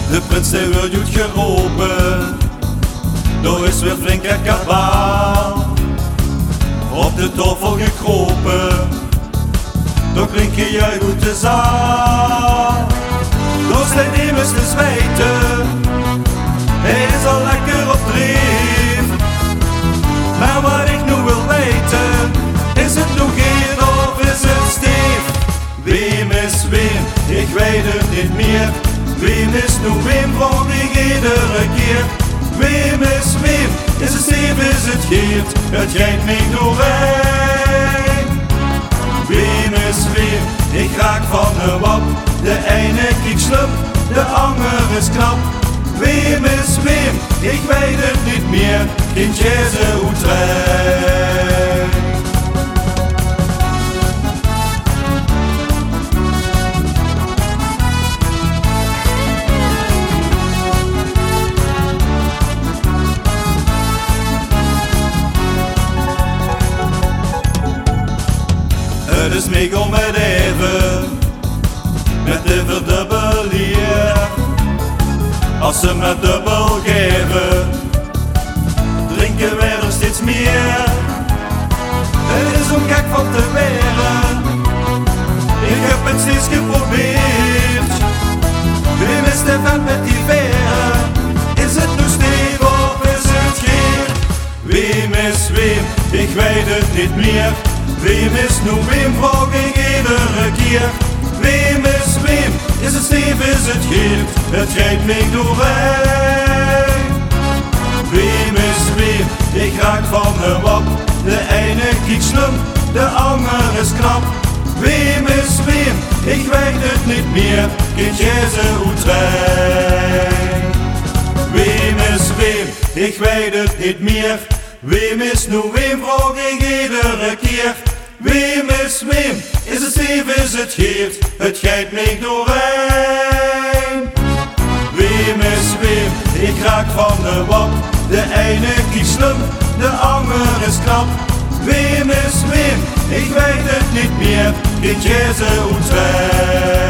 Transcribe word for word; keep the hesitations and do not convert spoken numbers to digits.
De prins die wordt goed geroepen, daar is weer flinke kabaal. Op de tafel gekropen, daar klink je juich uit de zaal. Daar staat immers te zweten, hij is al lekker op dreef. Maar wat ik nu wil weten, is het nog hier of is het Steef? Wem is wem? Ik weet het niet meer. Wem is nu wem, vraag ik iedere keer. Wem is wem? Is het Steef, is het Geert? Het gaat me doorheen. Wem is wem? Ik raak van de wap. De ene kiek slum, de ander is knap. Wem is wem? Ik weet het niet meer. Kindje ze Utrecht. Het is Mikkel met even, met de verdubbelier. Als ze me dubbel geven, drinken wij er steeds meer. Het is om gek van te weren, ik heb het steeds geprobeerd. Wem is de vent met die veren? Is het nu Steef of is het Geert? Wem is wem? Ik weet het niet meer. Wem is nu wem, vraag ik iedere keer. Wem is wem? Is het Steef, is het Geert? Het gaat me doorheen. Wem is wem? Ik raak van de wap. De ene kiek slum, de ander is knap. Wem is wem? Ik weet het niet meer. Kindje ze Utrecht. Wem is wem? Ik weet het niet meer. Wem is nu wem, vraag ik iedere keer. Wem is wem? Is het Steef, is het Geert? Het gaat me doorheen. Wem is wem? Ik raak van de wap. De ene kiek slum, de ander is knap. Wem is wem? Ik weet het niet meer. Kindje ze Utrecht.